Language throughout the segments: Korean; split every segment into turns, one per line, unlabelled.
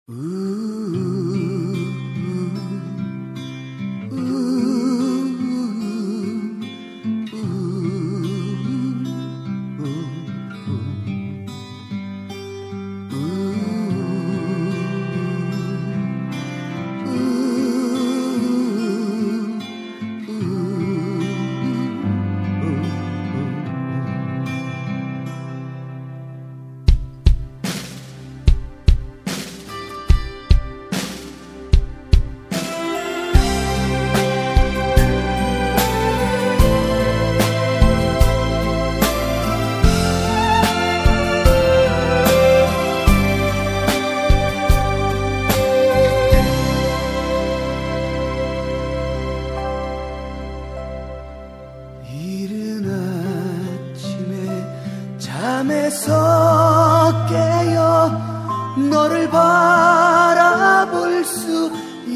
잠에서 깨어 너를 바라볼 수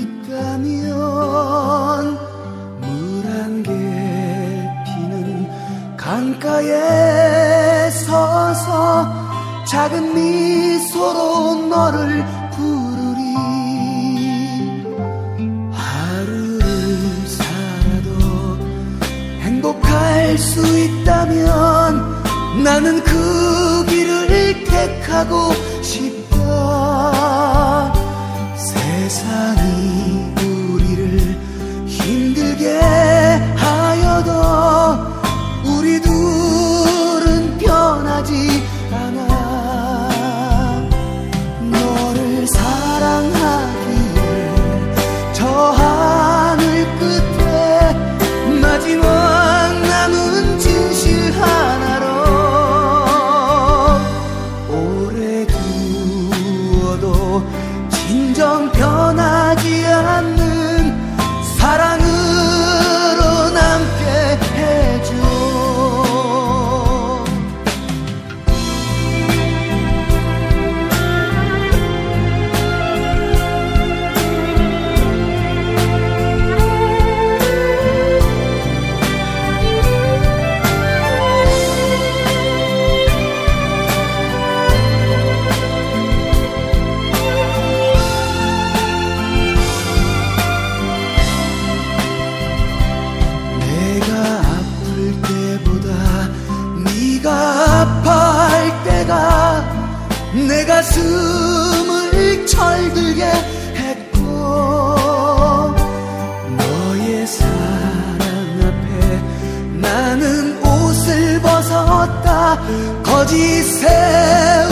있다면 물 한 개 피는 강가에 서서 작은 미소로 너를 부르리. 하루를 살아도 행복할 수 있다면 나는 그 길을 택하고 싶다. 세상이 우리를 힘들게 하여도 우리 둘은 변하지 않아. 너를 사랑하기에 저 하늘 끝에 마지막 남은 진실 하나로 진정 변하지 않는 사랑으로 남게 해줘. 내 가슴을 철들게 했고 너의 사랑 앞에 나는 옷을 벗었다. 거짓에